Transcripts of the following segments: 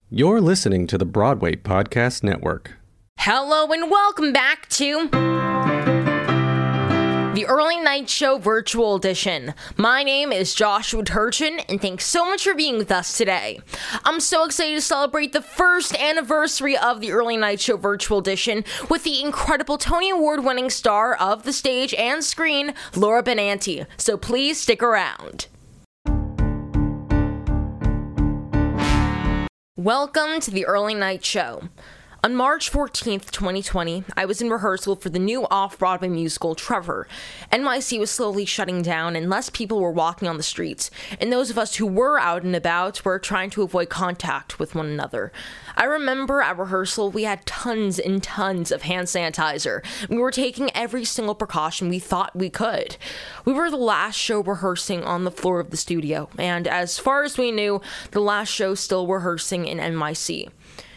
You're listening to the Broadway Podcast Network. Hello and welcome back to the Early Night Show Virtual Edition. My name is Joshua Turchin, and thanks so much for being with us today. I'm so excited to celebrate the first anniversary of the Early Night Show Virtual Edition with the incredible Tony Award-winning star of the stage and screen, Laura Benanti. So please stick around. Welcome to the Early Night Show. On March 14th, 2020, I was in rehearsal for the new off-Broadway musical, Trevor. NYC was slowly shutting down and less people were walking on the streets, and those of us who were out and about were trying to avoid contact with one another. I remember at rehearsal, we had tons and tons of hand sanitizer. We were taking every single precaution we thought we could. We were the last show rehearsing on the floor of the studio, and as far as we knew, the last show still rehearsing in NYC.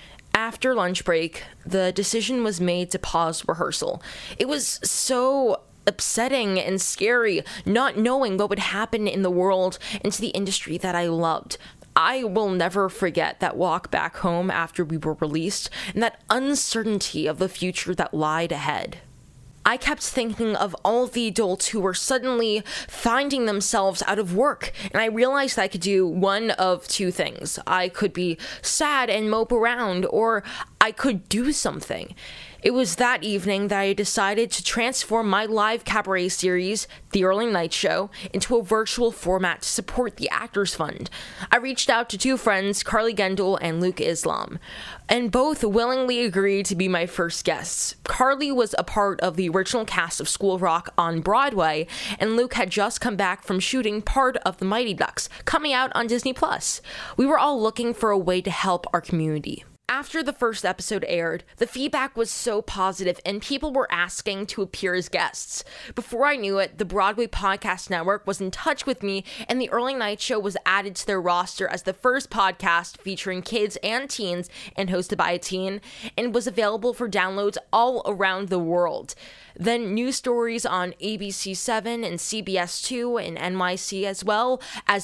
After lunch break, the decision was made to pause rehearsal. It was so upsetting and scary, not knowing what would happen in the world and to the industry that I loved. I will never forget that walk back home after we were released and that uncertainty of the future that lied ahead. I kept thinking of all of the adults who were suddenly finding themselves out of work, and I realized that I could do one of two things. I could be sad and mope around, or I could do something. It was that evening that I decided to transform my live cabaret series, The Early Night Show, into a virtual format to support the Actors Fund. I reached out to two friends, Carly Gendel and Luke Islam, and both willingly agreed to be my first guests. Carly was a part of the original cast of School Rock on Broadway, and Luke had just come back from shooting part of The Mighty Ducks, coming out on Disney+. We were all looking for a way to help our community. After the first episode aired, the feedback was so positive and people were asking to appear as guests. Before I knew it, the Broadway Podcast Network was in touch with me and the Early Night Show was added to their roster as the first podcast featuring kids and teens and hosted by a teen, and was available for downloads all around the world. Then news stories on ABC7 and CBS2 in NYC, as well as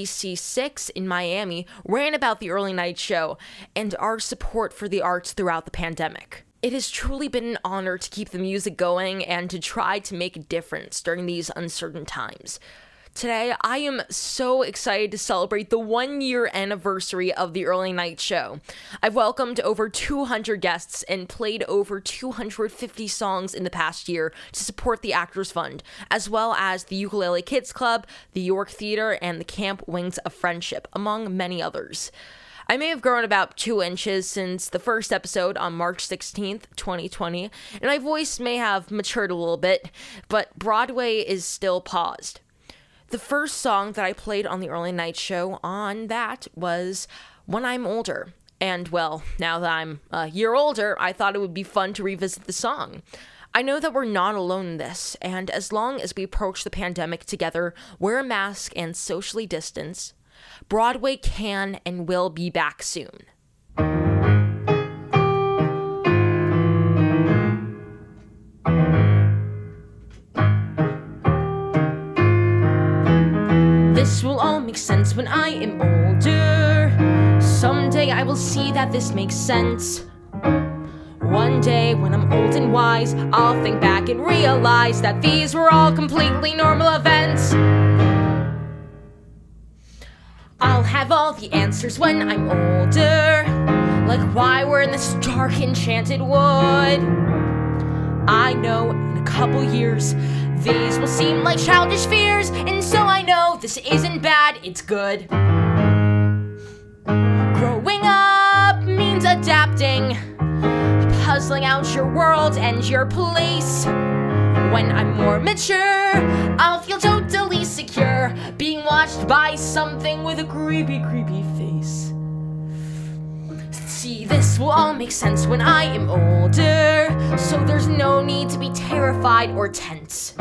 NBC6 in Miami, ran about the Early Night Show and our support for the arts throughout the pandemic. It has truly been an honor to keep the music going and to try to make a difference during these uncertain times. Today, I am so excited to celebrate the 1-year anniversary of the Early Night Show. I've welcomed over 200 guests and played over 250 songs in the past year to support the Actors Fund, as well as the Ukulele Kids Club, the York Theater, and the Camp Wings of Friendship, among many others. I may have grown about 2 inches since the first episode on March 16th, 2020, and my voice may have matured a little bit, but Broadway is still paused. The first song that I played on the Early Night Show on that was When I'm Older. And well, now that I'm a year older, I thought it would be fun to revisit the song. I know that we're not alone in this, and as long as we approach the pandemic together, wear a mask and socially distance, Broadway can and will be back soon. This will all make sense when I am older. Someday I will see that this makes sense. One day when I'm old and wise, I'll think back and realize that these were all completely normal events. I'll have all the answers when I'm older, like why we're in this dark enchanted wood. I know in a couple years these will seem like childish fears, and so I know this isn't bad, it's good. Growing up means adapting, puzzling out your world and your place. When I'm more mature, I'll feel totally secure, being watched by something with a creepy, creepy face. See, this will all make sense when I am older, so there's no need to be terrified or tense.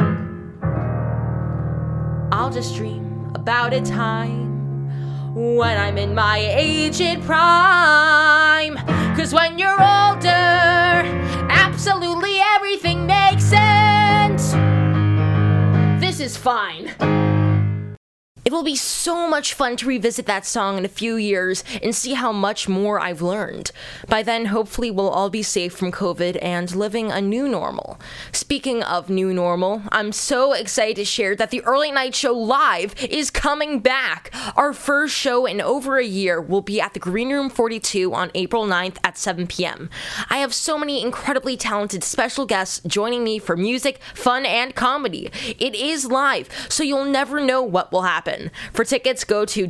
I'll just dream about a time when I'm in my aged prime. 'Cause when you're older, absolutely everything makes sense. This is fine. If will be so much fun to revisit that song in a few years and see how much more I've learned. By then, hopefully, we'll all be safe from COVID and living a new normal. Speaking of new normal, I'm so excited to share that the Early Night Show Live is coming back. Our first show in over a year will be at the Green Room 42 on April 9th at 7 p.m. I have so many incredibly talented special guests joining me for music, fun, and comedy. It is live, so you'll never know what will happen. For tickets, go to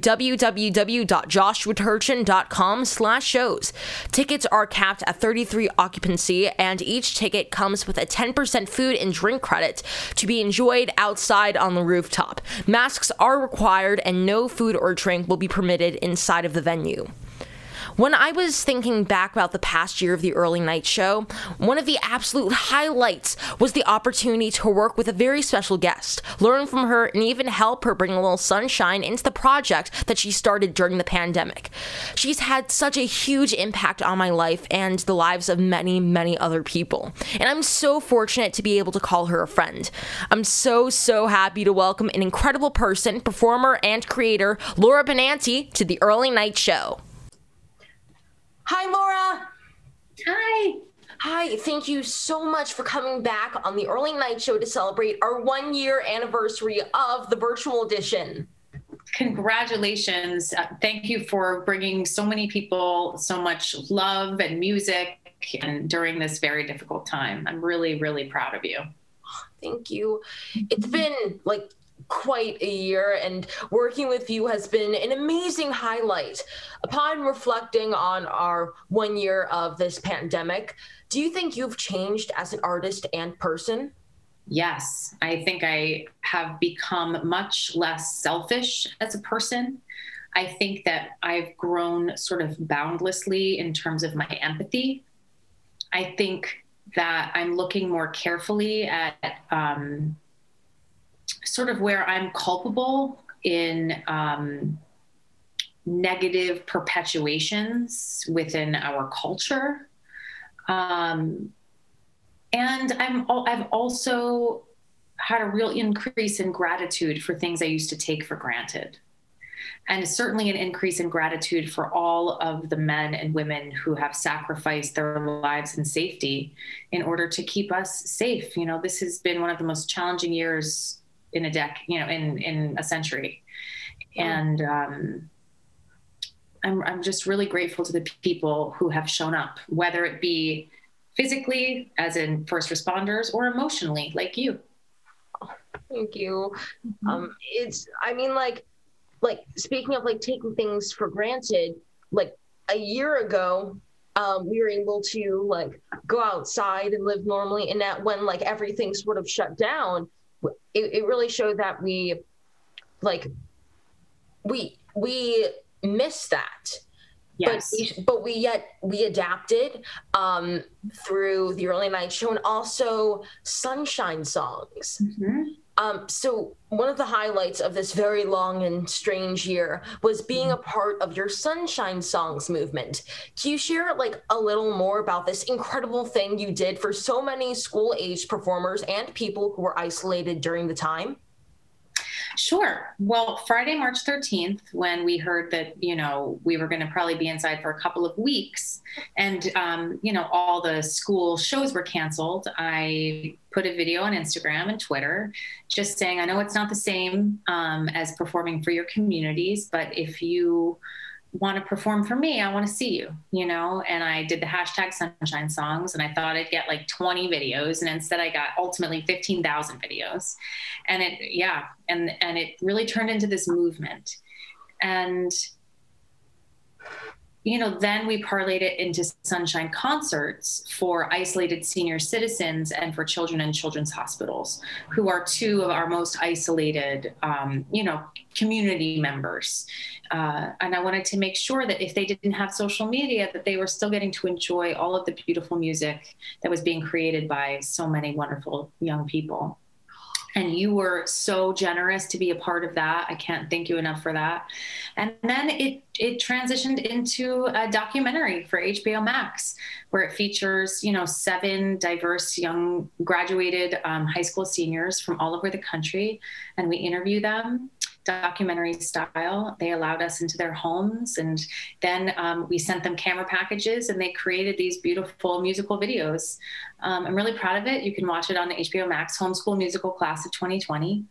www.joshuaturchin.com/shows. Tickets are capped at 33 occupancy, and each ticket comes with a 10% food and drink credit to be enjoyed outside on the rooftop. Masks are required, and no food or drink will be permitted inside of the venue. When I was thinking back about the past year of the Early Night Show, one of the absolute highlights was the opportunity to work with a very special guest, learn from her, and even help her bring a little sunshine into the project that she started during the pandemic. She's had such a huge impact on my life and the lives of many, many other people, and I'm so fortunate to be able to call her a friend. I'm so happy to welcome an incredible person, performer, and creator, Laura Benanti, to the Early Night Show. Hi, Laura. Hi. Hi, thank you so much for coming back on the Early Night Show to celebrate our 1-year anniversary of the virtual edition. Congratulations. Thank you for bringing so many people so much love and music and during this very difficult time. I'm really, really proud of you. Thank you. It's been quite a year, and working with you has been an amazing highlight. Upon reflecting on our 1 year of this pandemic, do you think you've changed as an artist and person? Yes, I think I have become much less selfish as a person. I think that I've grown sort of boundlessly in terms of my empathy. I think that I'm looking more carefully at sort of where I'm culpable in negative perpetuations within our culture. And I've also had a real increase in gratitude for things I used to take for granted. And certainly an increase in gratitude for all of the men and women who have sacrificed their lives and safety in order to keep us safe. You know, this has been one of the most challenging years in in a century. And I'm just really grateful to the people who have shown up, whether it be physically, as in first responders, or emotionally, like you. Thank you. Speaking of taking things for granted, a year ago, we were able to go outside and live normally. And that when everything sort of shut down, it really showed that we missed that. Yes. But we adapted through the Early Night Show and also Sunshine Songs. Mm-hmm. So one of the highlights of this very long and strange year was being a part of your Sunshine Songs movement. Can you share a little more about this incredible thing you did for so many school-aged performers and people who were isolated during the time? Sure. Well, Friday, March 13th, when we heard that, we were going to probably be inside for a couple of weeks and, all the school shows were canceled, I put a video on Instagram and Twitter just saying, I know it's not the same as performing for your communities, but if you want to perform for me, I want to see you, and I did the hashtag Sunshine Songs, and I thought I'd get 20 videos, and instead I got ultimately 15,000 videos. And it really turned into this movement. And then we parlayed it into Sunshine concerts for isolated senior citizens and for children in children's hospitals, who are two of our most isolated, community members. And I wanted to make sure that if they didn't have social media, that they were still getting to enjoy all of the beautiful music that was being created by so many wonderful young people. And you were so generous to be a part of that. I can't thank you enough for that. And then it it transitioned into a documentary for HBO Max, where it features, 7 diverse young graduated high school seniors from all over the country, and we interview them documentary style. They allowed us into their homes, and then we sent them camera packages, and they created these beautiful musical videos. I'm really proud of it. You can watch it on the HBO Max Homeschool Musical Class of 2020.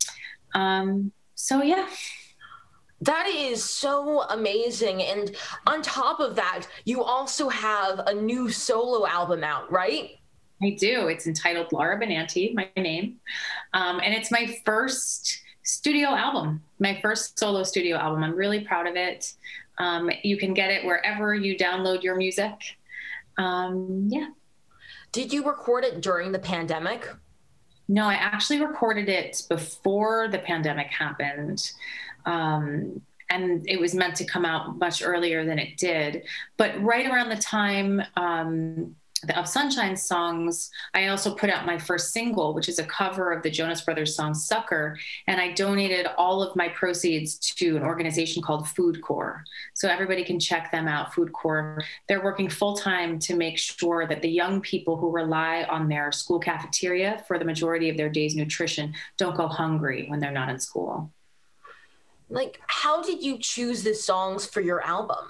So yeah. That is so amazing. And on top of that, you also have a new solo album out, right? I do. It's entitled Laura Benanti, my name. And it's my first studio album, my first solo studio album. I'm really proud of it. You can get it wherever you download your music. Yeah. Did you record it during the pandemic? No, I actually recorded it before the pandemic happened. And it was meant to come out much earlier than it did. But right around the time of Sunshine Songs, I also put out my first single, which is a cover of the Jonas Brothers song Sucker. And I donated all of my proceeds to an organization called Food Corps. So everybody can check them out, Food Corps. They're working full time to make sure that the young people who rely on their school cafeteria for the majority of their day's nutrition don't go hungry when they're not in school. Like, how did you choose the songs for your album?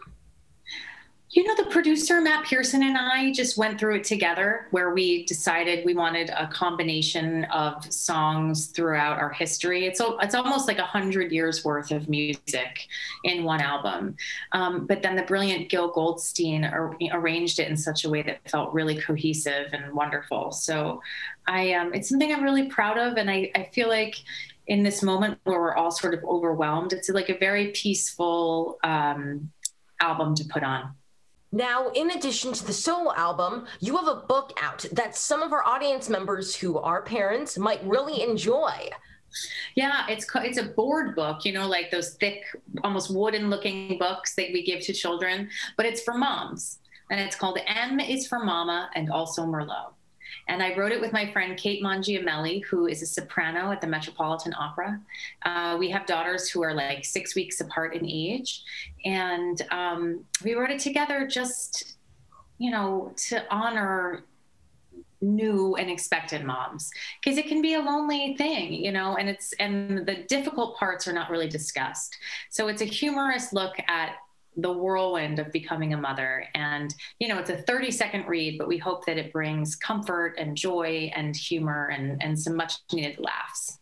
The producer, Matt Pearson, and I just went through it together, where we decided we wanted a combination of songs throughout our history. It's almost like 100 years worth of music in one album. But then the brilliant Gil Goldstein arranged it in such a way that felt really cohesive and wonderful. So it's something I'm really proud of. And I feel like in this moment where we're all sort of overwhelmed, it's like a very peaceful album to put on. Now, in addition to the solo album, you have a book out that some of our audience members who are parents might really enjoy. Yeah, it's a board book, like those thick, almost wooden-looking books that we give to children, but it's for moms. And it's called M is for Mama and Also Merlot. And I wrote it with my friend Kate Mangiamelli, who is a soprano at the Metropolitan Opera. We have daughters who are like 6 weeks apart in age. And we wrote it together just, to honor new and expected moms, because it can be a lonely thing, and the difficult parts are not really discussed. So it's a humorous look at the whirlwind of becoming a mother. And, it's a 30-second read, but we hope that it brings comfort and joy and humor and some much needed laughs.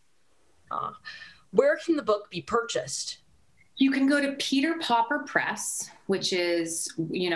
Where can the book be purchased? You can go to Peter Pauper Press, which is, the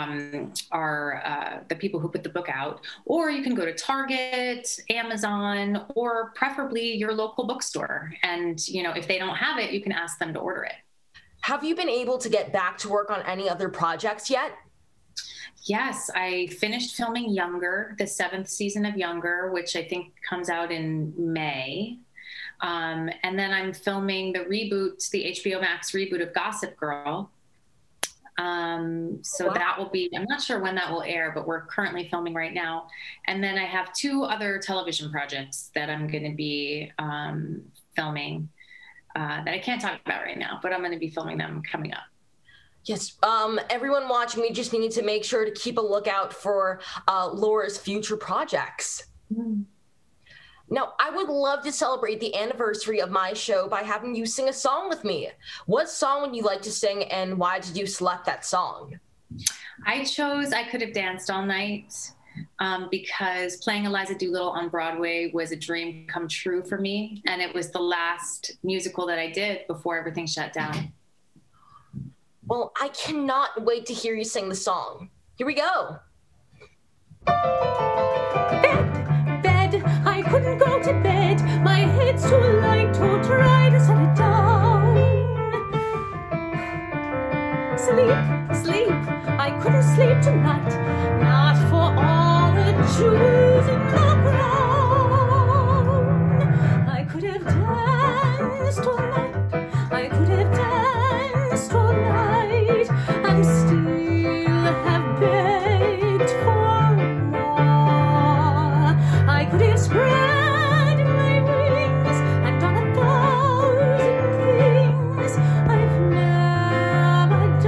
people who put the book out, or you can go to Target, Amazon, or preferably your local bookstore. And, if they don't have it, you can ask them to order it. Have you been able to get back to work on any other projects yet? Yes, I finished filming Younger, the 7th season of Younger, which I think comes out in May. And then I'm filming the HBO Max reboot of Gossip Girl. So that will be, I'm not sure when that will air, but we're currently filming right now. And then I have 2 other television projects that I'm going to be filming. That I can't talk about right now, but I'm going to be filming them coming up. Yes. Everyone watching, we just need to make sure to keep a lookout for Laura's future projects. Mm. Now, I would love to celebrate the anniversary of my show by having you sing a song with me. What song would you like to sing, and why did you select that song? I chose I Could Have Danced All Night. Because playing Eliza Doolittle on Broadway was a dream come true for me. And it was the last musical that I did before everything shut down. Well, I cannot wait to hear you sing the song. Here we go. Bed, I couldn't go to bed. My head's too light to try to set it down. Sleep, I couldn't sleep tonight. Not for all the jewels in the crown. I could have danced all night. I could have danced all night and still have begged for more. I could have spread my wings and done 1,000 things I've never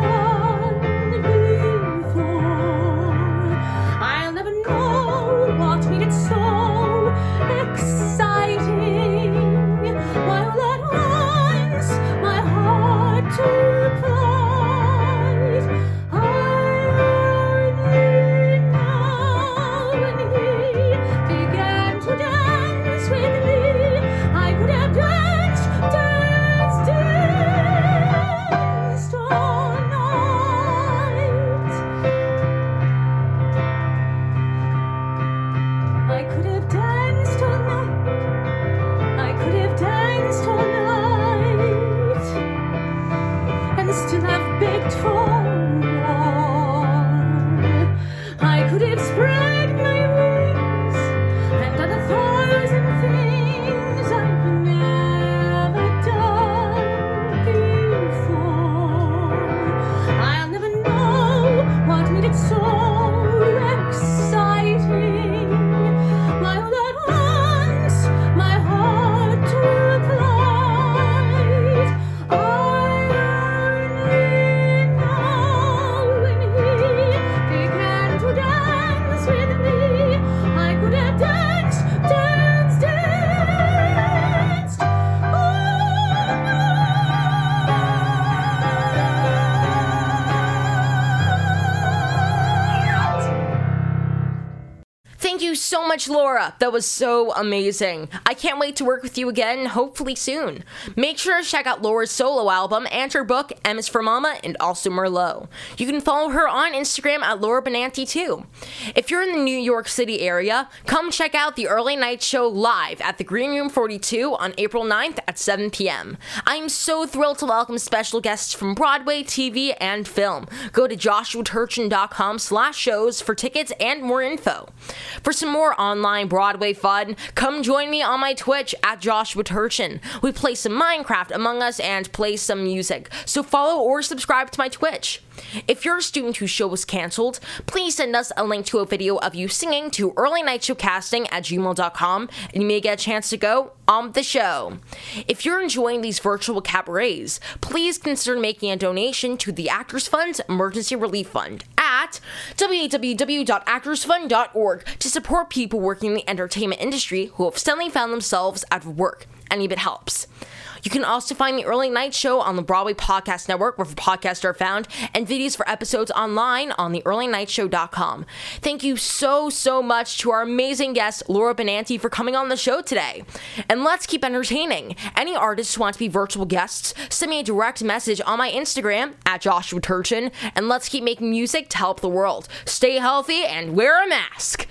you so much, Laura. That was so amazing. I can't wait to work with you again, hopefully soon. Make sure to check out Laura's solo album and her book, M is for Mama, and also Merlot. You can follow her on Instagram at Laura Benanti too. If you're in the New York City area, come check out the Early Night Show live at the Green Room 42 on April 9th at 7 p.m. I'm so thrilled to welcome special guests from Broadway, TV, and film. Go to joshuaturchin.com/shows for tickets and more info. For some more online Broadway fun, come join me on my Twitch at Joshua Turchin. We play some Minecraft, Among Us, and play some music, so follow or subscribe to my Twitch. If you're a student whose show was canceled, please send us a link to a video of you singing to earlynightshowcasting@gmail.com, and you may get a chance to go on the show. If you're enjoying these virtual cabarets, please consider making a donation to the Actors Fund's Emergency Relief Fund at www.actorsfund.org to support people working in the entertainment industry who have suddenly found themselves out of work. Any bit helps. You can also find the Early Night Show on the Broadway Podcast Network, where podcasts are found, and videos for episodes online on theearlynightshow.com. Thank you so much to our amazing guest, Laura Benanti, for coming on the show today. And let's keep entertaining. Any artists who want to be virtual guests, send me a direct message on my Instagram at Joshua Turchin, and let's keep making music to help the world. Stay healthy and wear a mask.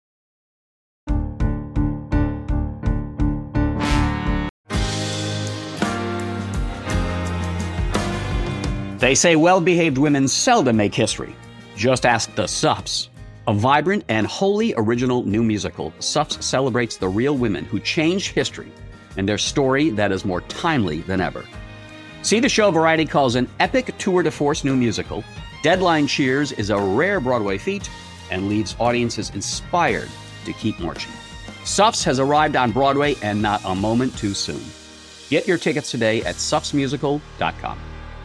They say well-behaved women seldom make history. Just ask the Suffs. A vibrant and wholly original new musical, Suffs celebrates the real women who changed history and their story that is more timely than ever. See the show Variety calls an epic tour de force new musical. Deadline cheers is a rare Broadway feat and leaves audiences inspired to keep marching. Suffs has arrived on Broadway and not a moment too soon. Get your tickets today at suffsmusical.com.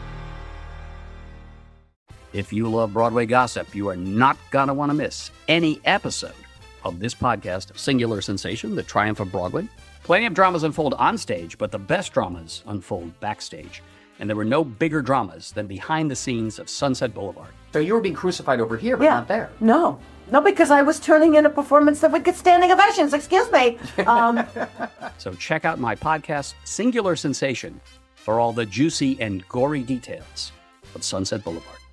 If you love Broadway gossip, you are not going to want to miss any episode of this podcast, Singular Sensation, The Triumph of Broadway. Plenty of dramas unfold on stage, but the best dramas unfold backstage. And there were no bigger dramas than behind the scenes of Sunset Boulevard. So you were being crucified over here, but not there. No, because I was turning in a performance that would get standing ovations. Excuse me. So check out my podcast, Singular Sensation, for all the juicy and gory details of Sunset Boulevard.